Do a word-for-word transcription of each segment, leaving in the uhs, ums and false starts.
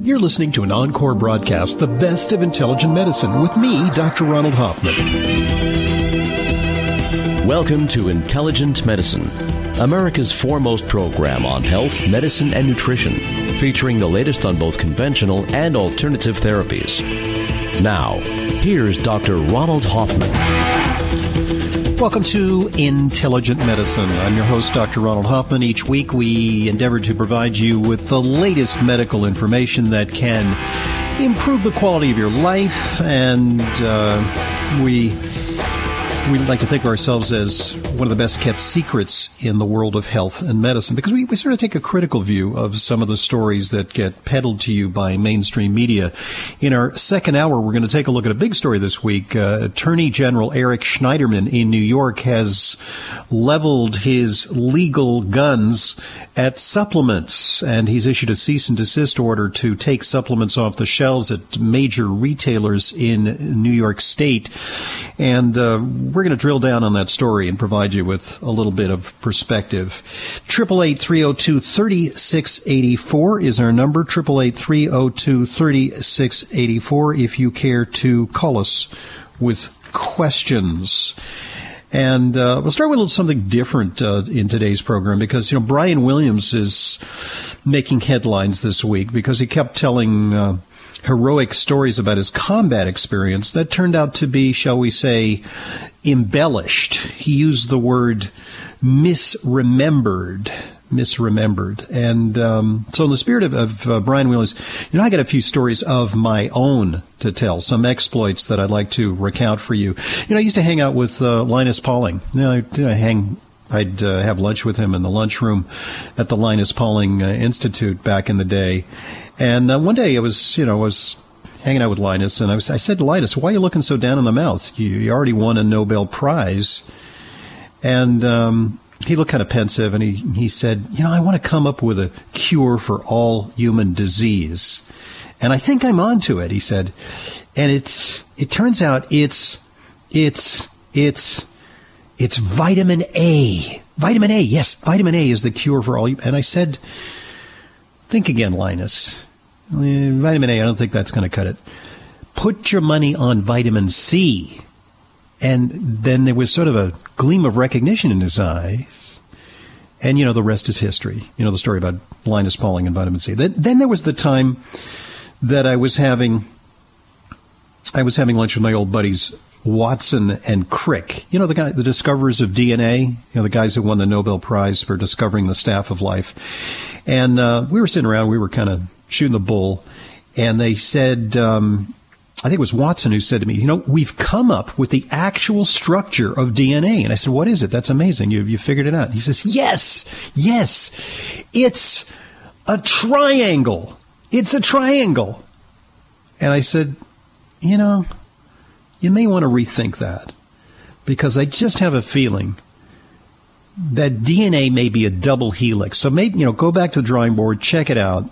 You're listening to an encore broadcast, The Best of Intelligent Medicine, with me, Doctor Ronald Hoffman. Welcome to Intelligent Medicine, America's foremost program on health, medicine, and nutrition, featuring the latest on both conventional and alternative therapies. Now, here's Doctor Ronald Hoffman. Welcome to Intelligent Medicine. I'm your host, Doctor Ronald Hoffman. Each week we endeavor to provide you with the latest medical information that can improve the quality of your life, and uh, we we like to think of ourselves as one of the best kept secrets in the world of health and medicine, because we, we sort of take a critical view of some of the stories that get peddled to you by mainstream media. In our second hour, we're going to take a look at a big story this week. Uh, Attorney General Eric Schneiderman in New York has leveled his legal guns at supplements, and he's issued a cease and desist order to take supplements off the shelves at major retailers in New York State. And uh, we're going to drill down on that story and provide you with a little bit of perspective. eight eight eight, three oh two, three six eight four is our number, eight eight eight, three oh two, three six eight four, if you care to call us with questions. And uh, we'll start with a little something different uh, in today's program, because, you know, Brian Williams is making headlines this week because he kept telling uh, heroic stories about his combat experience that turned out to be, shall we say, embellished. He used the word misremembered. Misremembered. And um, so in the spirit of, of uh, Brian Williams, you know, I got a few stories of my own to tell, some exploits that I'd like to recount for you. You know, I used to hang out with uh, Linus Pauling. You know, I'd, uh, hang, I'd uh, have lunch with him in the lunchroom at the Linus Pauling uh, Institute back in the day. And uh, one day I was, you know, I was hanging out with Linus, and I, was, I said to Linus, "Why are you looking so down in the mouth? You, you already won a Nobel Prize." And um, he looked kind of pensive, and he, he said, "You know, I want to come up with a cure for all human disease. And I think I'm onto it," he said. And it's it turns out it's it's it's it's vitamin A. Vitamin A, yes, vitamin A is the cure for all. And I said, "Think again, Linus. Vitamin A, I don't think that's going to cut it. Put your money on vitamin C." And then there was sort of a gleam of recognition in his eyes. And, you know, the rest is history. You know, the story about Linus Pauling and vitamin C. Then, then there was the time that I was having, I was having lunch with my old buddies, Watson and Crick. You know, the guy, the discoverers of D N A, you know, the guys who won the Nobel Prize for discovering the staff of life. And uh, we were sitting around, we were kind of shooting the bull, and they said, um, I think it was Watson who said to me, "You know, we've come up with the actual structure of D N A." And I said, "What is it? That's amazing. You you figured it out." He says, yes, yes, it's a triangle. It's a triangle. And I said, "You know, you may want to rethink that, because I just have a feeling that D N A may be a double helix. So maybe, you know, go back to the drawing board, check it out."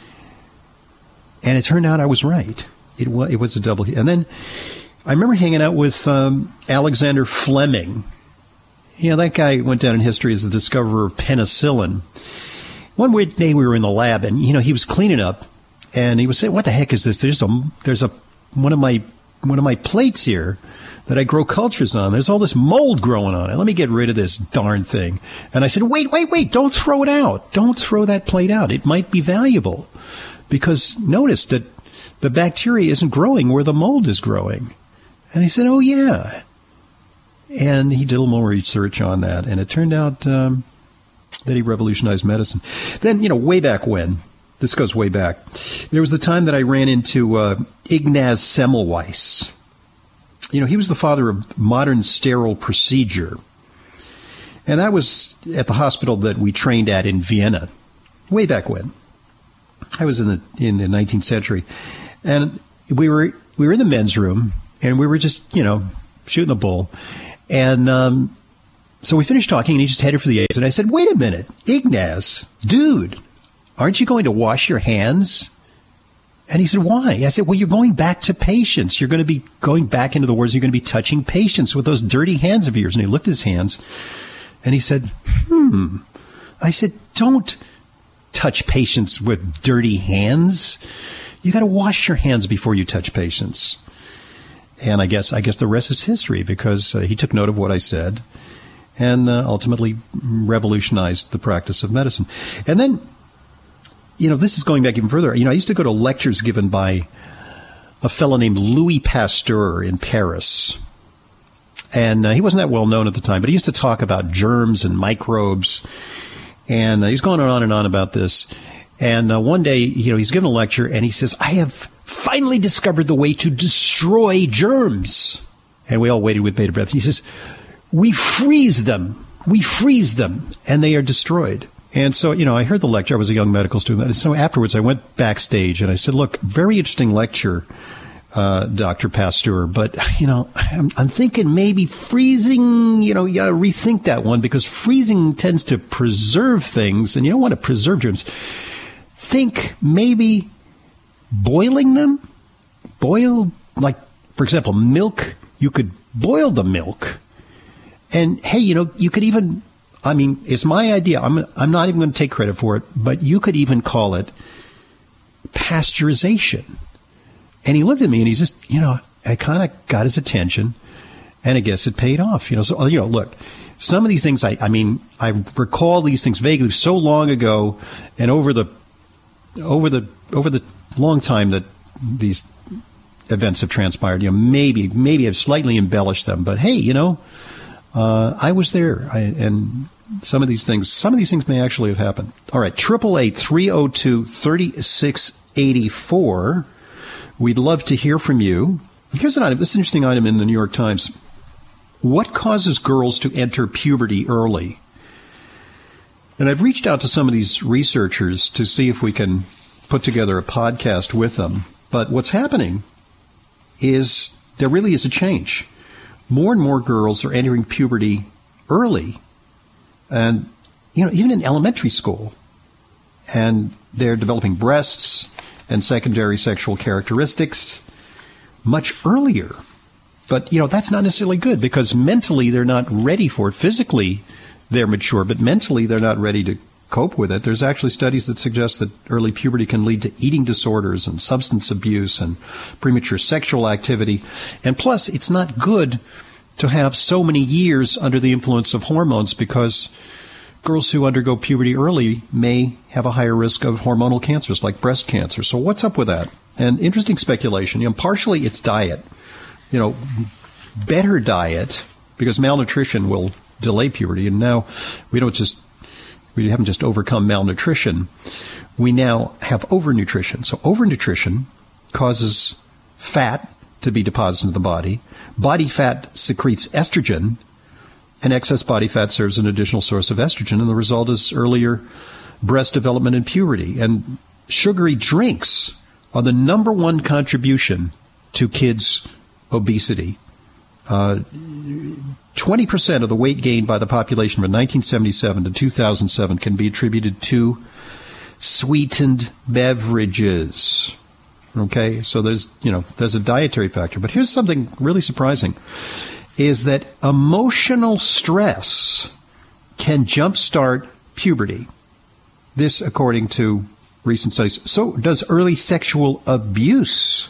And it turned out I was right. It was, it was a double helix. And then I remember hanging out with um, Alexander Fleming. You know, that guy went down in history as the discoverer of penicillin. One day we were in the lab, and, you know, he was cleaning up, and he was saying, "What the heck is this? There's a, there's a, one of my, one of my plates here that I grow cultures on. There's all this mold growing on it. Let me get rid of this darn thing." And I said, wait, wait, wait, don't throw it out. Don't throw that plate out. It might be valuable, because notice that the bacteria isn't growing where the mold is growing. And he said, "Oh, yeah." And he did a little more research on that, and it turned out um, that he revolutionized medicine. Then, you know, way back when, this goes way back, there was the time that I ran into uh, Ignaz Semmelweis. You know, he was the father of modern sterile procedure. And that was at the hospital that we trained at in Vienna, way back when. I was in the in the nineteenth century. And we were we were in the men's room, and we were just, you know, shooting the bull. And um, so we finished talking, and he just headed for the A's. And I said, "Wait a minute, Ignaz, dude, aren't you going to wash your hands?" And he said, "Why?" I said, "Well, you're going back to patients. You're going to be going back into the wards. You're going to be touching patients with those dirty hands of yours." And he looked at his hands, and he said, hmm. I said, "Don't touch patients with dirty hands. You got to wash your hands before you touch patients. And I guess I guess the rest is history, because uh, he took note of what I said and uh, ultimately revolutionized the practice of medicine. And then, you know, this is going back even further. You know, I used to go to lectures given by a fellow named Louis Pasteur in Paris. And uh, he wasn't that well known at the time, but he used to talk about germs and microbes. And uh, he's going on and on about this. And uh, one day, you know, he's given a lecture, and he says, I have finally discovered the way to destroy germs. And we all waited with bated breath. He says, we freeze them. We freeze them, and they are destroyed. And so, you know, I heard the lecture. I was a young medical student. And so afterwards, I went backstage, and I said, look, very interesting lecture, uh, Doctor Pasteur. But, you know, I'm, I'm thinking maybe freezing, you know, you got to rethink that one, because freezing tends to preserve things, and you don't want to preserve germs. Think maybe boiling them, boil, like, for example, milk. You could boil the milk. And, hey, you know, you could even, I mean, it's my idea. I'm, I'm not even going to take credit for it, but you could even call it pasteurization. And he looked at me and he just, you know, I kind of got his attention, and I guess it paid off. You know, so, you know, look, some of these things, I, I mean, I recall these things vaguely so long ago, and over the, over the, over the long time that these events have transpired, you know, maybe, maybe I've slightly embellished them, but hey, you know, uh, I was there, I, and some of these things, some of these things may actually have happened. All right, triple eight three oh two thirty-six eighty-four. We'd love to hear from you. Here's an item. This is an interesting item in the New York Times. What causes girls to enter puberty early? And I've reached out to some of these researchers to see if we can put together a podcast with them. But what's happening is there really is a change. More and more girls are entering puberty early. And, you know, even in elementary school. And they're developing breasts and secondary sexual characteristics much earlier. But, you know, that's not necessarily good, because mentally they're not ready for it. Physically, they're mature, but mentally they're not ready to cope with it. There's actually studies that suggest that early puberty can lead to eating disorders and substance abuse and premature sexual activity. And plus, it's not good to have so many years under the influence of hormones, because girls who undergo puberty early may have a higher risk of hormonal cancers like breast cancer. So what's up with that? And interesting speculation. You know, partially it's diet. You know, better diet, because malnutrition will delay puberty. And now we don't just, we haven't just overcome malnutrition. We now have overnutrition. So overnutrition causes fat to be deposited in the body. Body fat secretes estrogen, and excess body fat serves an additional source of estrogen, and the result is earlier breast development and puberty. And sugary drinks are the number one contribution to kids' obesity. Uh, twenty percent of the weight gained by the population from nineteen seventy-seven to two thousand seven can be attributed to sweetened beverages. Okay, so there's, you know, there's a dietary factor. But here's something really surprising, is that emotional stress can jumpstart puberty. This, according to recent studies. So does early sexual abuse.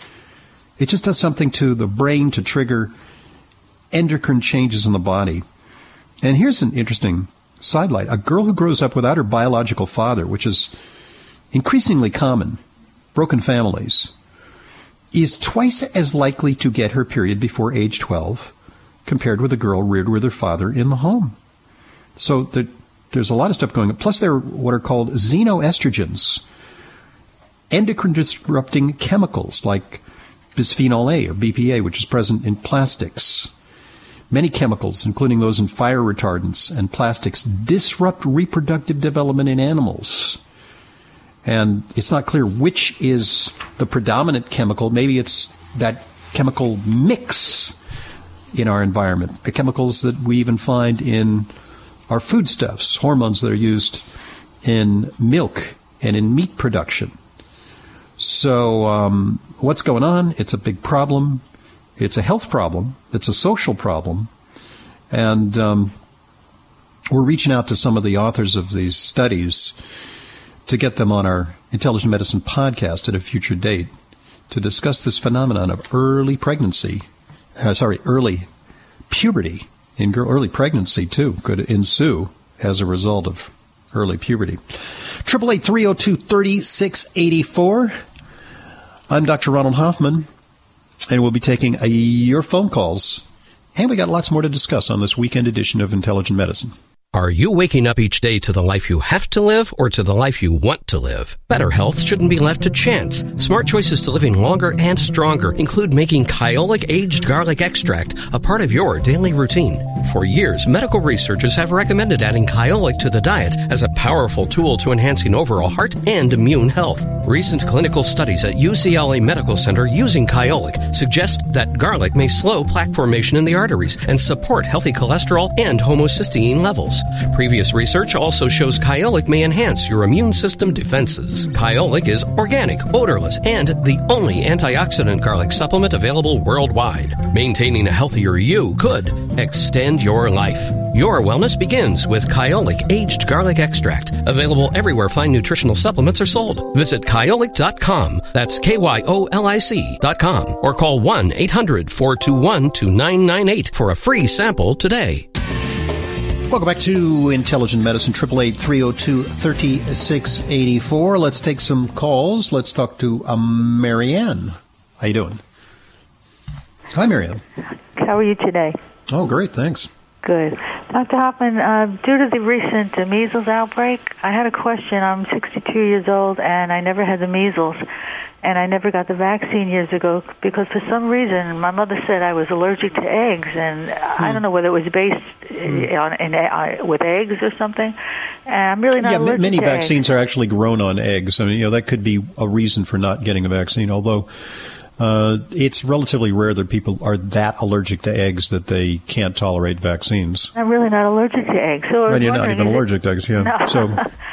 It just does something to the brain to trigger endocrine changes in the body. And here's an interesting sidelight. A girl who grows up without her biological father, which is increasingly common, broken families, is twice as likely to get her period before age twelve compared with a girl reared with her father in the home. So the, there's a lot of stuff going on. Plus, there are what are called xenoestrogens, endocrine-disrupting chemicals like bisphenol A or B P A, which is present in plastics. Many chemicals, including those in fire retardants and plastics, disrupt reproductive development in animals. And it's not clear which is the predominant chemical. Maybe it's that chemical mix in our environment, the chemicals that we even find in our foodstuffs, hormones that are used in milk and in meat production. So um, what's going on? It's a big problem. It's a health problem. It's a social problem. And um, we're reaching out to some of the authors of these studies to get them on our Intelligent Medicine podcast at a future date to discuss this phenomenon of early pregnancy, uh, sorry, early puberty in girl, early pregnancy too could ensue as a result of early puberty. Triple eight three oh two thirty six eighty four. I'm Doctor Ronald Hoffman, and we'll be taking uh, your phone calls. And we got lots more to discuss on this weekend edition of Intelligent Medicine. Are you waking up each day to the life you have to live or to the life you want to live? Better health shouldn't be left to chance. Smart choices to living longer and stronger include making Kyolic Aged Garlic Extract a part of your daily routine. For years, medical researchers have recommended adding Kyolic to the diet as a powerful tool to enhancing overall heart and immune health. Recent clinical studies at U C L A Medical Center using Kyolic suggest that garlic may slow plaque formation in the arteries and support healthy cholesterol and homocysteine levels. Previous research also shows Kyolic may enhance your immune system defenses. Kyolic is organic, odorless, and the only antioxidant garlic supplement available worldwide. Maintaining a healthier you could extend your life. Your wellness begins with Kyolic Aged Garlic Extract, available everywhere fine nutritional supplements are sold. Visit kyolic dot com, that's K Y O L I C dot com, or call one eight hundred four two one two nine nine eight for a free sample today. Welcome back to Intelligent Medicine, eight eight eight, three oh two, three six eight four. Let's take some calls. Let's talk to um, Marianne. How you doing? Hi, Marianne. How are you today? Oh, great, thanks. Good. Doctor Hoffman, uh, due to the recent uh, measles outbreak, I had a question. I'm sixty-two years old, and I never had the measles, and I never got the vaccine years ago because for some reason my mother said I was allergic to eggs, and hmm. I don't know whether it was based hmm. on in, uh, with eggs or something. And I'm really not yeah, allergic many to vaccines eggs. Are actually grown on eggs. I mean, you know, that could be a reason for not getting a vaccine, although Uh, it's relatively rare that people are that allergic to eggs that they can't tolerate vaccines. I'm really not allergic to eggs. So and you're not even allergic to eggs, yeah. No. So,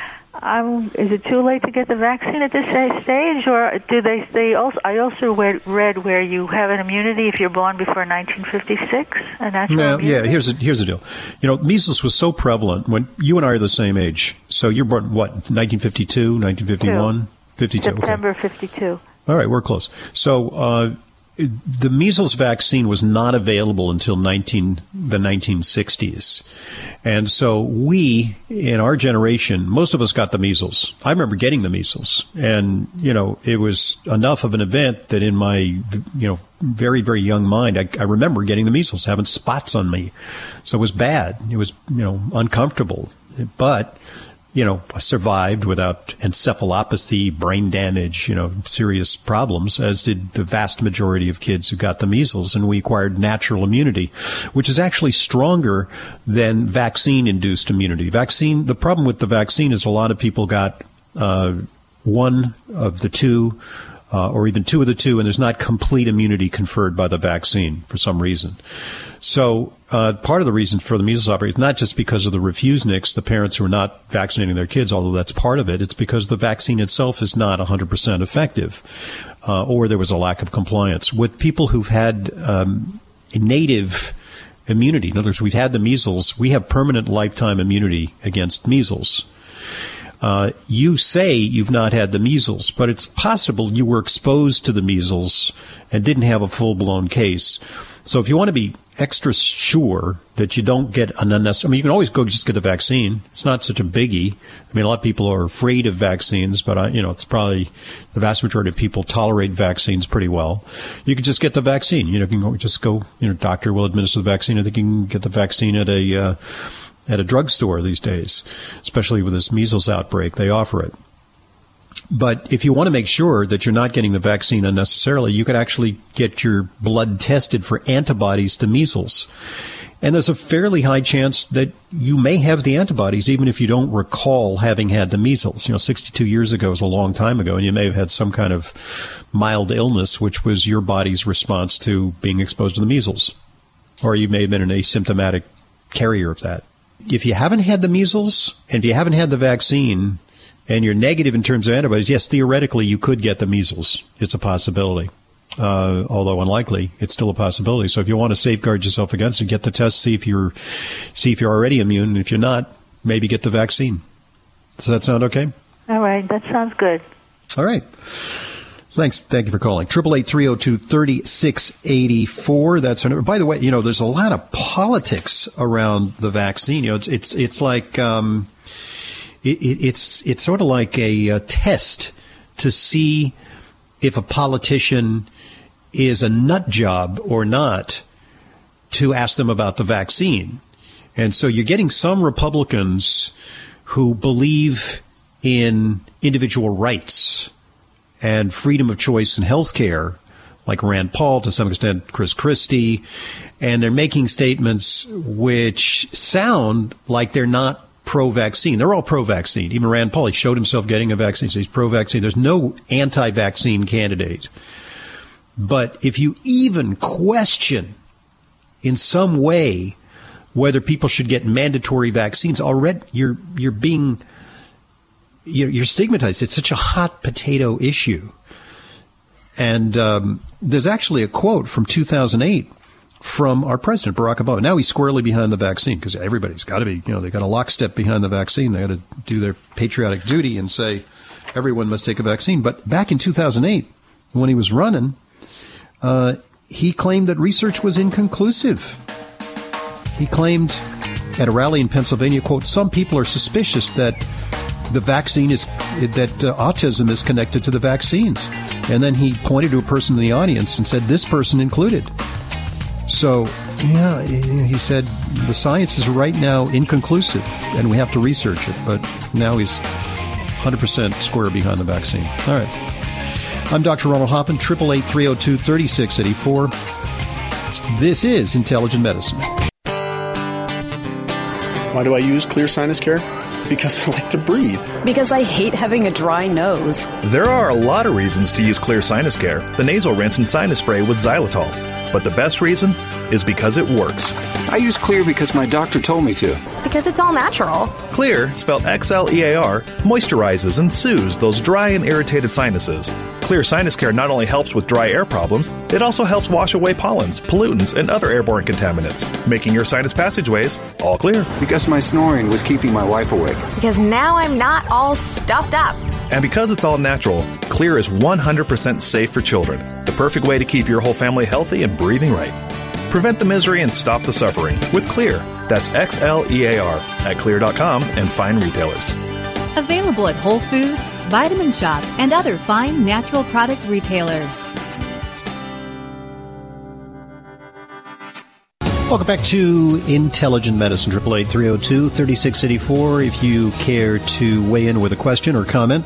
um, is it too late to get the vaccine at this stage, or do they? They also. I also read, read where you have an immunity if you're born before nineteen fifty-six. A natural no, immunity? yeah. Here's the, here's the deal. You know, measles was so prevalent when you and I are the same age. So you're born what? nineteen fifty-two, nineteen fifty-one, fifty-two. September okay. fifty-two. All right, we're close. So uh, the measles vaccine was not available until nineteen the nineteen sixties. And so we, in our generation, most of us got the measles. I remember getting the measles. And, you know, it was enough of an event that in my, you know, very, very young mind, I, I remember getting the measles, having spots on me. So it was bad. It was, you know, uncomfortable. But you know, survived without encephalopathy, brain damage, you know, serious problems, as did the vast majority of kids who got the measles. And we acquired natural immunity, which is actually stronger than vaccine-induced immunity. Vaccine, the problem with the vaccine is a lot of people got uh, one of the two, uh, or even two of the two, and there's not complete immunity conferred by the vaccine for some reason. So uh, part of the reason for the measles outbreak is not just because of the refuseniks, the parents who are not vaccinating their kids, although that's part of it. It's because the vaccine itself is not one hundred percent effective, uh, or there was a lack of compliance. With people who've had um, native immunity, in other words, we've had the measles, we have permanent lifetime immunity against measles. Uh, you say you've not had the measles, but it's possible you were exposed to the measles and didn't have a full-blown case. So if you want to be extra sure that you don't get an unnecessary, I mean, you can always go just get the vaccine. It's not such a biggie. I mean, a lot of people are afraid of vaccines, but, I, you know, it's probably the vast majority of people tolerate vaccines pretty well. You can just get the vaccine. You know, you can go, just go, you know, doctor will administer the vaccine. I think you can get the vaccine at a, uh, at a drugstore these days, especially with this measles outbreak. They offer it. But if you want to make sure that you're not getting the vaccine unnecessarily, you could actually get your blood tested for antibodies to measles. And there's a fairly high chance that you may have the antibodies even if you don't recall having had the measles. You know, sixty-two years ago is a long time ago, and you may have had some kind of mild illness, which was your body's response to being exposed to the measles. Or you may have been an asymptomatic carrier of that. If you haven't had the measles, and if you haven't had the vaccine, and you're negative in terms of antibodies, yes, theoretically you could get the measles. It's a possibility. Uh, although unlikely, it's still a possibility. So if you want to safeguard yourself against it, get the test, see if you're, see if you're already immune. And if you're not, maybe get the vaccine. Does that sound okay? All right. That sounds good. All right. Thanks. Thank you for calling. eight eight eight, three oh two, three six eight four. That's our number. By the way, you know, there's a lot of politics around the vaccine. You know, it's it's it's like um, it, it, it's it's sort of like a, a test to see if a politician is a nut job or not, to ask them about the vaccine. And so you're getting some Republicans who believe in individual rights and freedom of choice in health care, like Rand Paul, to some extent Chris Christie, and they're making statements which sound like they're not pro-vaccine. They're all pro-vaccine. Even Rand Paul, he showed himself getting a vaccine, so he's pro-vaccine. There's no anti-vaccine candidate. But if you even question in some way whether people should get mandatory vaccines, already you're you're being you're, you're stigmatized. It's such a hot potato issue. And um, there's actually a quote from two thousand eight from our president, Barack Obama. Now he's squarely behind the vaccine because everybody's got to be, you know, they've got a lockstep behind the vaccine. They got to do their patriotic duty and say everyone must take a vaccine. But back in two thousand eight, when he was running, uh, he claimed that research was inconclusive. He claimed at a rally in Pennsylvania, quote, some people are suspicious that the vaccine is, that uh, autism is connected to the vaccines. And then he pointed to a person in the audience and said, this person included. So, yeah, he said the science is right now inconclusive and we have to research it. But now he's one hundred percent square behind the vaccine. All right. I'm Doctor Ronald Hoffman, eight eight eight, three oh two, three six eight four. This is Intelligent Medicine. Why do I use Clear Sinus Care? Because I like to breathe. Because I hate having a dry nose. There are a lot of reasons to use Clear Sinus Care, the nasal rinse and sinus spray with xylitol. But the best reason is because it works. I use Clear because my doctor told me to. Because it's all natural. Clear, spelled X L E A R, moisturizes and soothes those dry and irritated sinuses. Clear Sinus Care not only helps with dry air problems, it also helps wash away pollens, pollutants, and other airborne contaminants, making your sinus passageways all clear. Because my snoring was keeping my wife awake. Because now I'm not all stuffed up. And because it's all natural, Clear is one hundred percent safe for children. The perfect way to keep your whole family healthy and breathing right. Prevent the misery and stop the suffering with Clear. That's X L E A R at clear dot com and fine retailers. Available at Whole Foods, Vitamin Shop, and other fine natural products retailers. Welcome back to Intelligent Medicine, eight eight eight, three oh two, three six eight four. If you care to weigh in with a question or comment.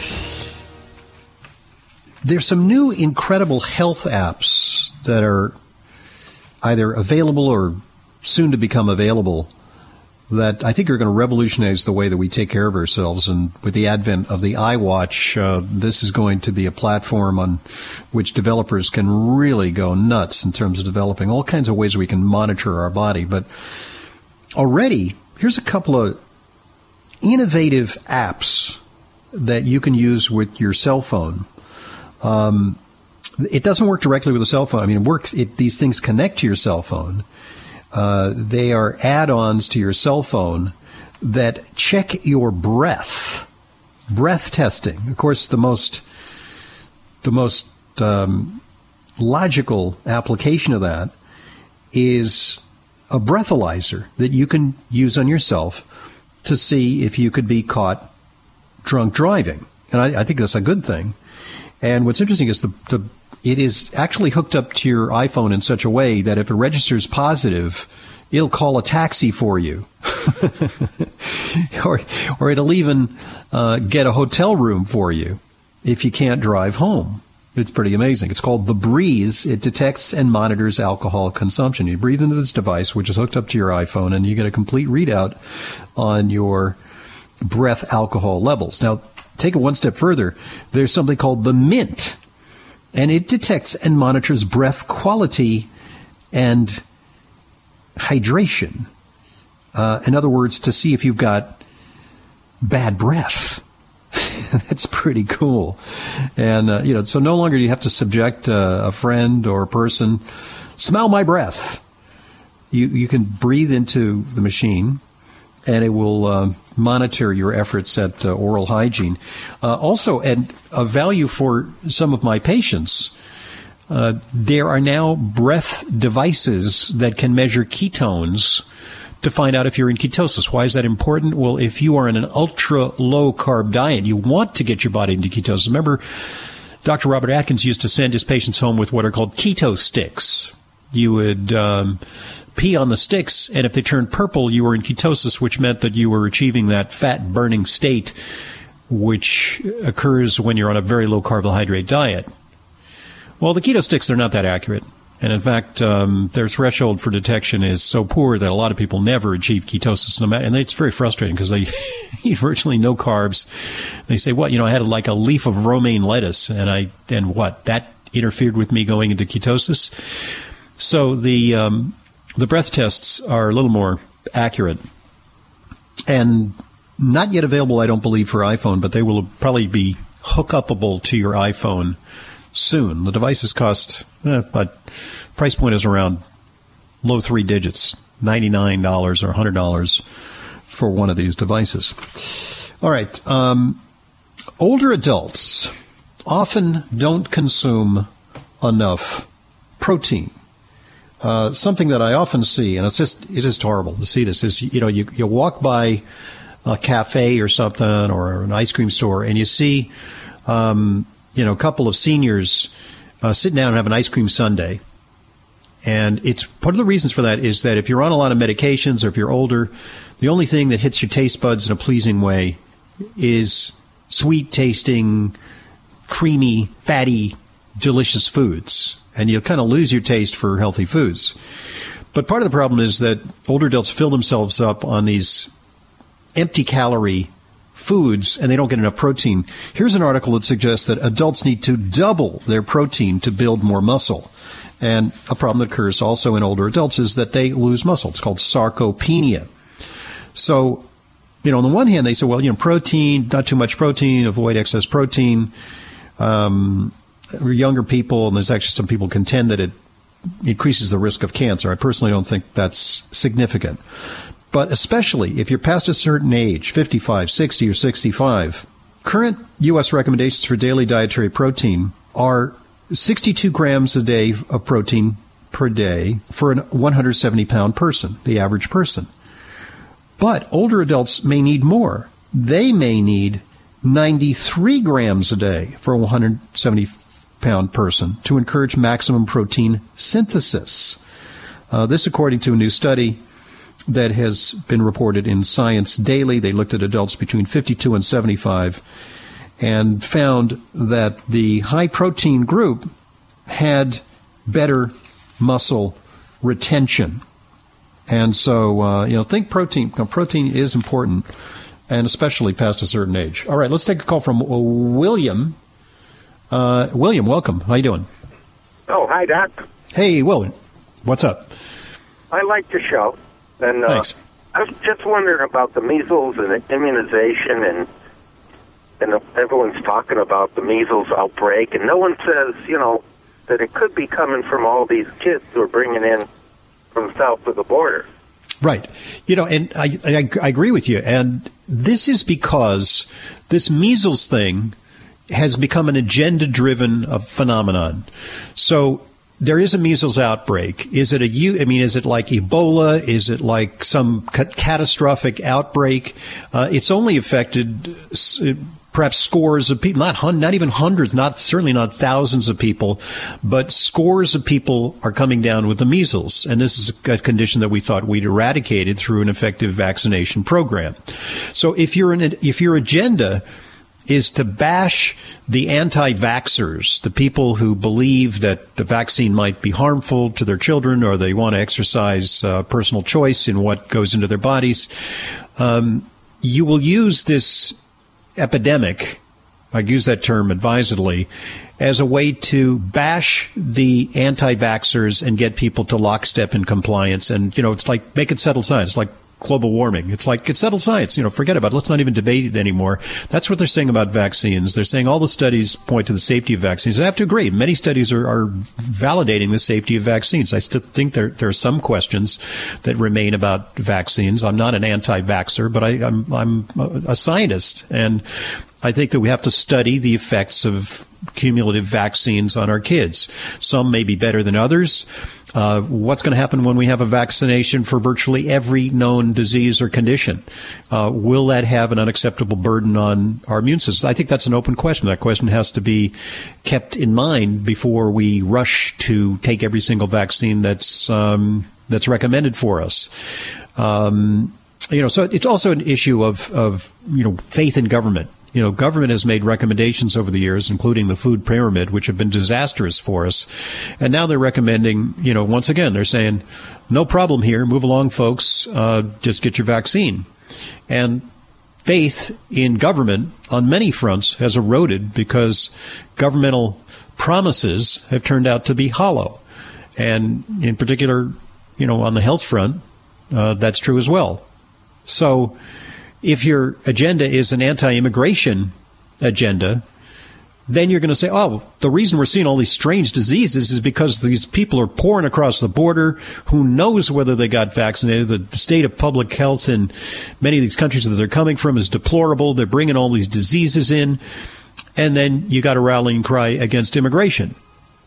There's some new incredible health apps that are either available or soon to become available that I think are going to revolutionize the way that we take care of ourselves. And with the advent of the iWatch, uh, this is going to be a platform on which developers can really go nuts in terms of developing all kinds of ways we can monitor our body. But already, here's a couple of innovative apps that you can use with your cell phone. Um, it doesn't work directly with a cell phone. I mean, it works. It, these things connect to your cell phone. Uh, they are add-ons to your cell phone that check your breath, breath testing. Of course, the most, the most um, logical application of that is a breathalyzer that you can use on yourself to see if you could be caught drunk driving. And I, I think that's a good thing. And what's interesting is the, the it is actually hooked up to your iPhone in such a way that if it registers positive, it'll call a taxi for you. or or it'll even uh, get a hotel room for you if you can't drive home. It's pretty amazing. It's called The Breeze. It detects and monitors alcohol consumption. You breathe into this device, which is hooked up to your iPhone, and you get a complete readout on your breath alcohol levels. Now, take it one step further. There's something called the Mint, and it detects and monitors breath quality and hydration. Uh, in other words, to see if you've got bad breath. That's pretty cool. And, uh, you know, so no longer do you have to subject uh, a friend or a person, smell my breath. You, you can breathe into the machine, and it will uh, monitor your efforts at uh, oral hygiene. Uh, also, and a value for some of my patients, uh, there are now breath devices that can measure ketones to find out if you're in ketosis. Why is that important? Well, if you are in an ultra-low-carb diet, you want to get your body into ketosis. Remember, Doctor Robert Atkins used to send his patients home with what are called keto sticks. You would um, pee on the sticks, and if they turned purple, you were in ketosis, which meant that you were achieving that fat-burning state, which occurs when you're on a very low-carbohydrate diet. Well, the keto sticks, they're not that accurate. And in fact, um, their threshold for detection is so poor that a lot of people never achieve ketosis. No matter, and it's very frustrating because they eat virtually no carbs. They say, "What? You know, I had like a leaf of romaine lettuce, and I and what that interfered with me going into ketosis." So the um, the breath tests are a little more accurate, and not yet available, I don't believe, for iPhone, but they will probably be hook-upable to your iPhone soon. The devices cost, eh, but price point is around low three digits, ninety-nine dollars or one hundred dollars for one of these devices. All right. Um, older adults often don't consume enough protein. Uh, something that I often see, and it's just, it's just horrible to see this, is, you know, you, you walk by a cafe or something or an ice cream store and you see, um, you know, a couple of seniors uh, sit down and have an ice cream sundae. And it's one of the reasons for that is that if you're on a lot of medications or if you're older, the only thing that hits your taste buds in a pleasing way is sweet tasting, creamy, fatty, delicious foods. And you kind of lose your taste for healthy foods. But part of the problem is that older adults fill themselves up on these empty calorie foods, and they don't get enough protein. Here's an article that suggests that adults need to double their protein to build more muscle. And a problem that occurs also in older adults is that they lose muscle. It's called sarcopenia. So, you know, on the one hand, they say, well, you know, protein, not too much protein, avoid excess protein. Um, younger people, and there's actually some people contend that it increases the risk of cancer. I personally don't think that's significant. But especially if you're past a certain age, fifty-five, sixty, or sixty-five, current U S recommendations for daily dietary protein are sixty-two grams a day of protein per day for a one hundred seventy pound person, the average person. But older adults may need more. They may need ninety-three grams a day for a one hundred seventy pound person to encourage maximum protein synthesis. Uh, this according to a new study that has been reported in Science Daily. They looked at adults between fifty-two and seventy-five and found that the high protein group had better muscle retention. And so, uh, you know, think protein. Protein is important, and especially past a certain age. All right, let's take a call from William. Uh, William, welcome. How you doing? Oh, hi, Doc. Hey, William. What's up? I like the show. And uh, Thanks. I was just wondering about the measles and the immunization, and and everyone's talking about the measles outbreak, and no one says, you know, that it could be coming from all these kids who are bringing in from south of the border. Right. You know, and I, I, I agree with you. And this is because this measles thing has become an agenda-driven uh, phenomenon. So there is a measles outbreak. Is it a, I mean, is it like Ebola? Is it like some ca- catastrophic outbreak? Uh, it's only affected uh, perhaps scores of people, not hun- not even hundreds, not certainly not thousands of people, but scores of people are coming down with the measles. And this is a condition that we thought we'd eradicated through an effective vaccination program. So if you're an, if your agenda is to bash the anti-vaxxers, the people who believe that the vaccine might be harmful to their children, or they want to exercise uh, personal choice in what goes into their bodies, um, you will use this epidemic, I use that term advisedly, as a way to bash the anti-vaxxers and get people to lockstep in compliance. And, you know, it's like make it settled science. It's like global warming. It's like, it's settled science. You know, forget about it. Let's not even debate it anymore. That's what they're saying about vaccines. They're saying all the studies point to the safety of vaccines. And I have to agree. Many studies are, are validating the safety of vaccines. I still think there, there are some questions that remain about vaccines. I'm not an anti-vaxxer, but I, I'm, I'm a scientist. And I think that we have to study the effects of cumulative vaccines on our kids. Some may be better than others. Uh, what's going to happen when we have a vaccination for virtually every known disease or condition? Uh, will that have an unacceptable burden on our immune system? I think that's an open question. That question has to be kept in mind before we rush to take every single vaccine that's um, that's recommended for us. Um, you know, so it's also an issue of of you know faith in government. You know, government has made recommendations over the years, including the food pyramid, which have been disastrous for us. And now they're recommending, you know, once again, they're saying, no problem here. Move along, folks. Uh, just get your vaccine. And faith in government on many fronts has eroded because governmental promises have turned out to be hollow. And in particular, you know, on the health front, uh, that's true as well. So if your agenda is an anti-immigration agenda, then you're going to say, oh, the reason we're seeing all these strange diseases is because these people are pouring across the border. Who knows whether they got vaccinated? The, the state of public health in many of these countries that they're coming from is deplorable. They're bringing all these diseases in. And then you got a rallying cry against immigration.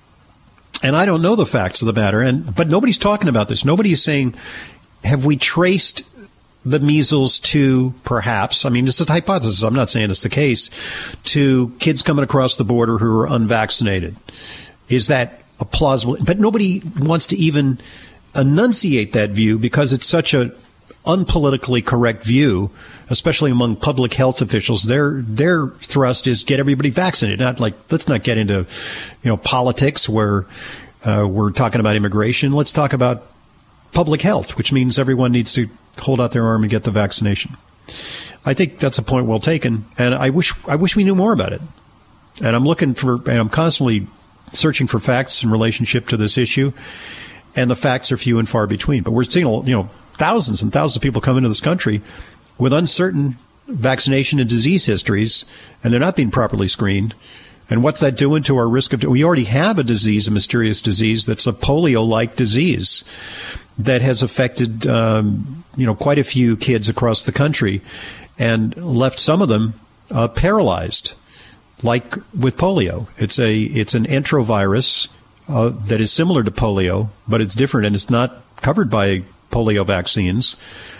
And I don't know the facts of the matter. And but nobody's talking about this. Nobody is saying, have we traced the measles to perhaps, I mean, this is a hypothesis, I'm not saying it's the case, to kids coming across the border who are unvaccinated? Is that a plausible? But nobody wants to even enunciate that view because it's such a unpolitically correct view, especially among public health officials. Their their thrust is get everybody vaccinated. Not like, let's not get into, you know, politics where uh, we're talking about immigration. Let's talk about public health, which means everyone needs to hold out their arm and get the vaccination. I think that's a point well taken, and I wish I wish we knew more about it. And I'm looking for, and I'm constantly searching for facts in relationship to this issue, and the facts are few and far between. But we're seeing, you know, thousands and thousands of people come into this country with uncertain vaccination and disease histories, and they're not being properly screened. And what's that doing to our risk of? We already have a disease, a mysterious disease that's a polio-like disease that has affected, um, you know, quite a few kids across the country and left some of them uh, paralyzed, like with polio. It's a it's an enterovirus uh, that is similar to polio, but it's different, and it's not covered by polio vaccines.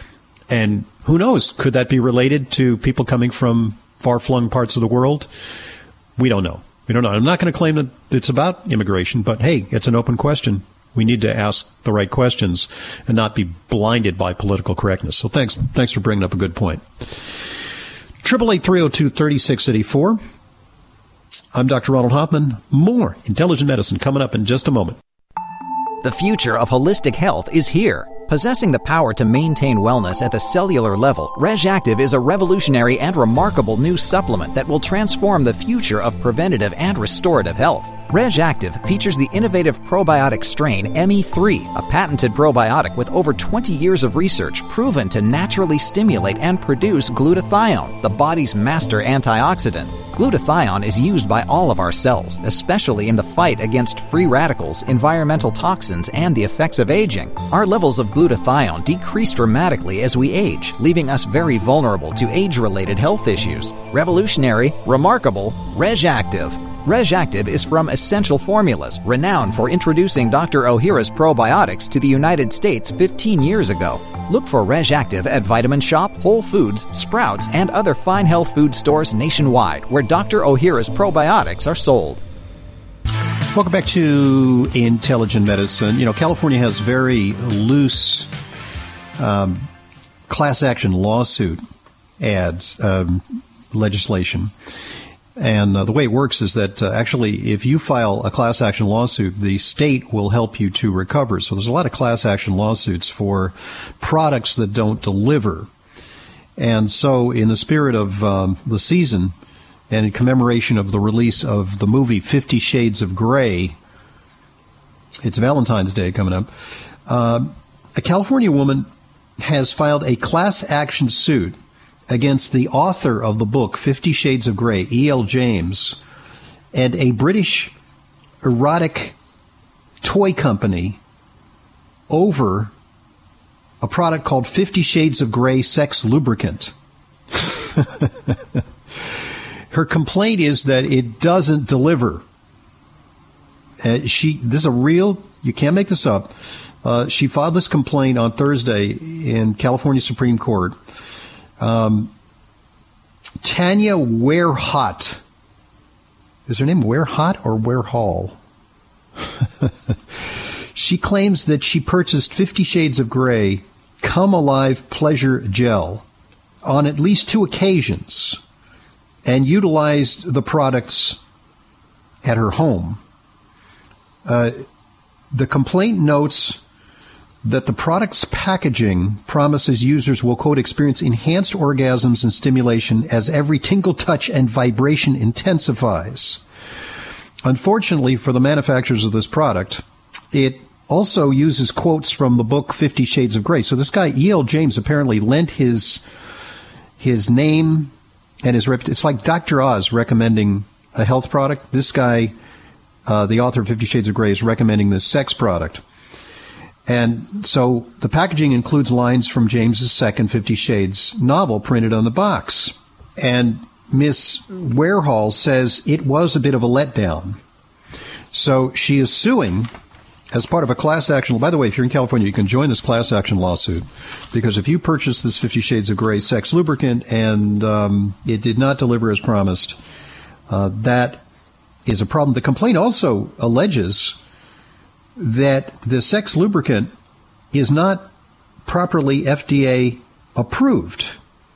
And who knows? Could that be related to people coming from far-flung parts of the world? We don't know. We don't know. I'm not going to claim that it's about immigration, but hey, it's an open question. We need to ask the right questions and not be blinded by political correctness. So thanks, thanks for bringing up a good point. Triple eight three zero two thirty six eighty four. I'm Doctor Ronald Hoffman. More Intelligent Medicine coming up in just a moment. The future of holistic health is here. Possessing the power to maintain wellness at the cellular level, RegActive is a revolutionary and remarkable new supplement that will transform the future of preventative and restorative health. RegActive features the innovative probiotic strain M E three, a patented probiotic with over twenty years of research proven to naturally stimulate and produce glutathione, the body's master antioxidant. Glutathione is used by all of our cells, especially in the fight against free radicals, environmental toxins, and the effects of aging. Our levels of glutathione decrease dramatically as we age, leaving us very vulnerable to age-related health issues. Revolutionary, remarkable, RegActive. RegActive is from Essential Formulas, renowned for introducing Doctor Ohhira's probiotics to the United States fifteen years ago. Look for RegActive at Vitamin Shop, Whole Foods, Sprouts, and other fine health food stores nationwide where Doctor Ohhira's probiotics are sold. Welcome back to Intelligent Medicine. You know, California has very loose um, class action lawsuit ads um, legislation. And uh, the way it works is that uh, actually if you file a class action lawsuit, the state will help you to recover. So there's a lot of class action lawsuits for products that don't deliver. And so in the spirit of um, the season and in commemoration of the release of the movie Fifty Shades of Grey, it's Valentine's Day coming up, uh, a California woman has filed a class action suit against the author of the book Fifty Shades of Grey, E L. James, and a British erotic toy company over a product called Fifty Shades of Grey Sex Lubricant. Her complaint is that it doesn't deliver. Uh, she, this is a real, you can't make this up. Uh, she filed this complaint on Thursday in California Supreme Court. Um, Tanya Warehot. Is her name Warehot or Warehall? She claims that she purchased Fifty Shades of Grey Come Alive Pleasure Gel on at least two occasions and utilized the products at her home. Uh, the complaint notes that the product's packaging promises users will, quote, experience enhanced orgasms and stimulation as every tingle, touch, and vibration intensifies. Unfortunately for the manufacturers of this product, it also uses quotes from the book Fifty Shades of Grey. So this guy, E L. James, apparently lent his his name and his reputation. It's like Doctor Oz recommending a health product. This guy, uh, the author of Fifty Shades of Grey, is recommending this sex product. And so the packaging includes lines from James's second Fifty Shades novel printed on the box. And Miss Warehall says it was a bit of a letdown. So she is suing as part of a class action. By the way, if you're in California, you can join this class action lawsuit, because if you purchase this Fifty Shades of Grey sex lubricant and um, it did not deliver as promised, uh, that is a problem. The complaint also alleges that the sex lubricant is not properly F D A approved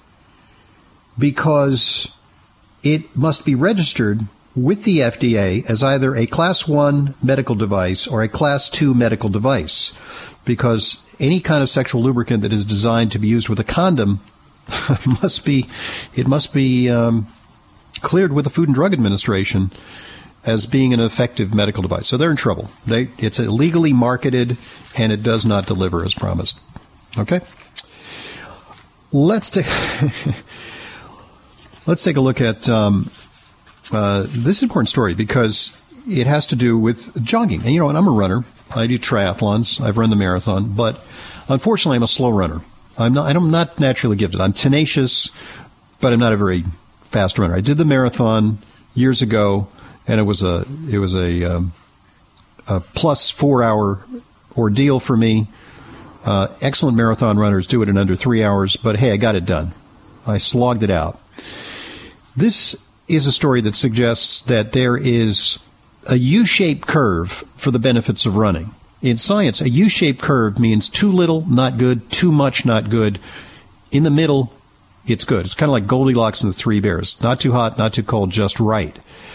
because it must be registered with the F D A as either a Class one medical device or a Class two medical device, because any kind of sexual lubricant that is designed to be used with a condom must be, it must be um, cleared with the Food and Drug Administration as being an effective medical device. So they're in trouble. They, it's illegally marketed, and it does not deliver as promised. Okay? Let's take, let's take a look at um, uh, this important story, because it has to do with jogging. And, you know, and I'm a runner. I do triathlons. I've run the marathon. But unfortunately, I'm a slow runner. I'm not, I'm not naturally gifted. I'm tenacious, but I'm not a very fast runner. I did the marathon years ago, and it was a it was a, um, a plus four hour ordeal for me. Uh, excellent marathon runners do it in under three hours, but hey, I got it done. I slogged it out. This is a story that suggests that there is a U-shaped curve for the benefits of running. In science, a U-shaped curve means too little, not good, too much, not good. In the middle, it's good. It's kind of like Goldilocks and the Three Bears. Not too hot, not too cold, just right.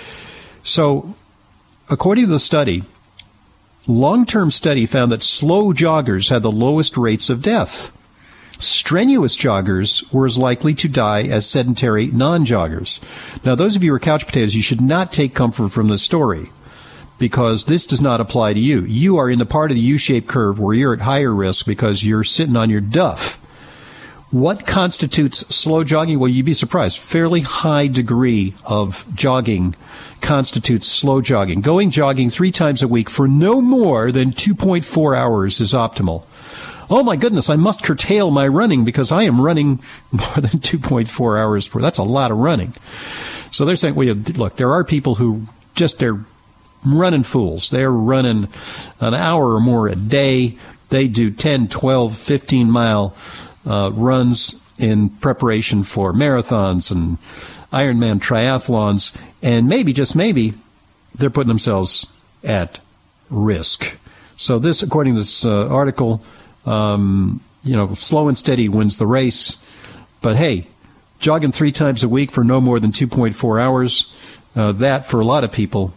So, according to the study, long-term study found that slow joggers had the lowest rates of death. Strenuous joggers were as likely to die as sedentary non-joggers. Now, those of you who are couch potatoes, you should not take comfort from this story, because this does not apply to you. You are in the part of the U-shaped curve where you're at higher risk because you're sitting on your duff. What constitutes slow jogging? Well, you'd be surprised. Fairly high degree of jogging constitutes slow jogging. Going jogging three times a week for no more than two point four hours is optimal. Oh, my goodness, I must curtail my running because I am running more than two point four hours per. That's a lot of running. So they're saying, well, look, there are people who just, they're running fools. They're running an hour or more a day. They do ten, twelve, fifteen mile uh, runs in preparation for marathons and Ironman triathlons, and maybe, just maybe, they're putting themselves at risk. So this, according to this uh, article, um, you know, slow and steady wins the race. But hey, jogging three times a week for no more than two point four hours, uh, that for a lot of people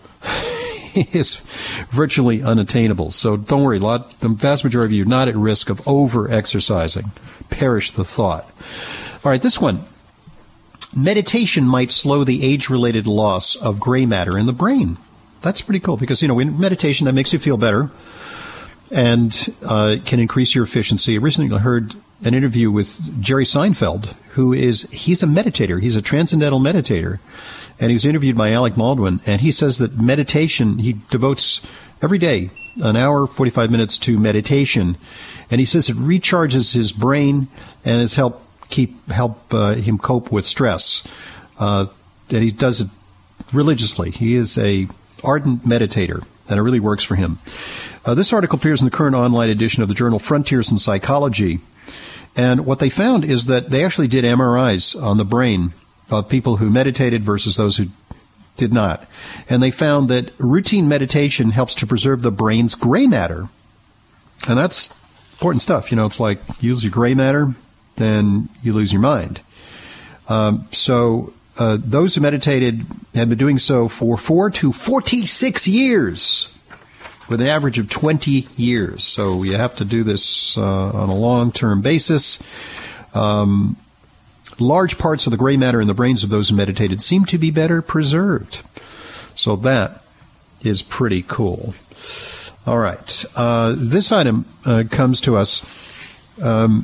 is virtually unattainable. So don't worry, a lot, the vast majority of you are not at risk of over-exercising. Perish the thought. All right, this one. Meditation might slow the age-related loss of gray matter in the brain. That's pretty cool because, you know, in meditation, that makes you feel better. and uh, can increase your efficiency. I recently heard an interview with Jerry Seinfeld, who is, he's a meditator. He's a transcendental meditator. And he was interviewed by Alec Baldwin, and he says that meditation, he devotes every day an hour, forty-five minutes to meditation. And he says it recharges his brain and has helped keep, help uh, him cope with stress. Uh, and he does it religiously. He is a ardent meditator, and it really works for him. Uh, this article appears in the current online edition of the journal Frontiers in Psychology. And what they found is that they actually did M R Is on the brain of people who meditated versus those who did not. And they found that routine meditation helps to preserve the brain's gray matter. And that's important stuff. You know, it's like you lose your gray matter, then you lose your mind. Um, so uh, those who meditated had been doing so for four to forty-six years, with an average of twenty years. So you have to do this uh, on a long-term basis. Um, large parts of the gray matter in the brains of those who meditated seem to be better preserved. So that is pretty cool. All right. Uh, this item uh, comes to us um,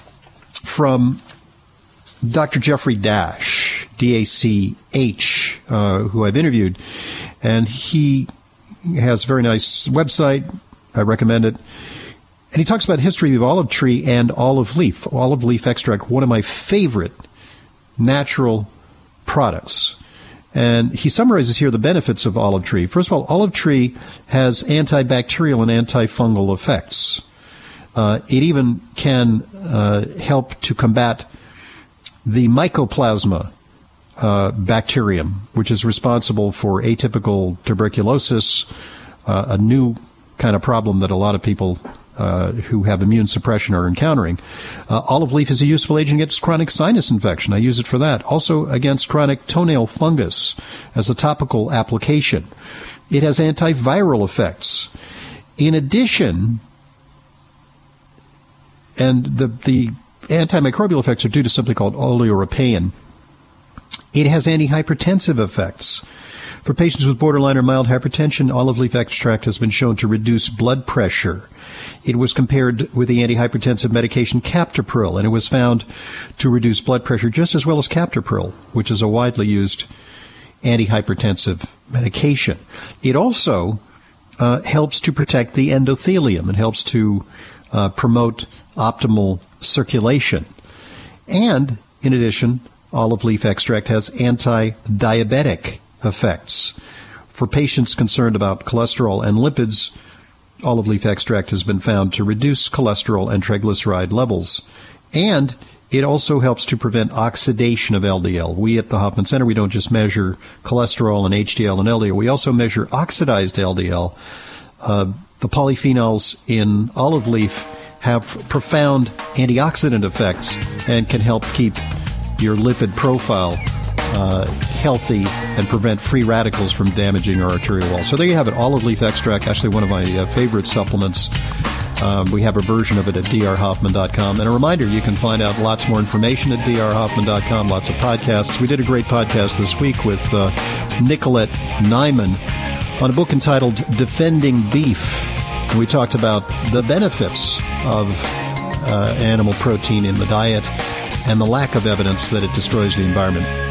from Doctor Jeffrey Dash, D A C H, uh, who I've interviewed. And he has a very nice website. I recommend it. And he talks about the history of olive tree and olive leaf. Olive leaf extract, one of my favorite natural products. And he summarizes here the benefits of olive tree. First of all, olive tree has antibacterial and antifungal effects. Uh, it even can uh, help to combat the Mycoplasma uh, bacterium, which is responsible for atypical tuberculosis, uh, a new kind of problem that a lot of people uh, who have immune suppression are encountering. Uh, olive leaf is a useful agent against chronic sinus infection. I use it for that. Also against chronic toenail fungus as a topical application. It has antiviral effects. In addition, and the, the antimicrobial effects are due to something called oleuropein. It has antihypertensive effects. For patients with borderline or mild hypertension, olive leaf extract has been shown to reduce blood pressure. It was compared with the antihypertensive medication Captopril, and it was found to reduce blood pressure just as well as Captopril, which is a widely used antihypertensive medication. It also uh, helps to protect the endothelium. It helps to uh, promote optimal circulation. And, in addition, olive leaf extract has anti-diabetic effects. For patients concerned about cholesterol and lipids, olive leaf extract has been found to reduce cholesterol and triglyceride levels. And it also helps to prevent oxidation of L D L. We at the Hoffman Center, we don't just measure cholesterol and H D L and L D L. We also measure oxidized L D L. Uh, the polyphenols in olive leaf have profound antioxidant effects and can help keep your lipid profile uh, healthy and prevent free radicals from damaging our arterial wall. So there you have it, olive leaf extract, actually one of my uh, favorite supplements. Um, we have a version of it at d r hoffman dot com. And a reminder, you can find out lots more information at d r hoffman dot com, lots of podcasts. We did a great podcast this week with uh, Nicolette Nyman on a book entitled Defending Beef. We talked about the benefits of uh, animal protein in the diet and the lack of evidence that it destroys the environment.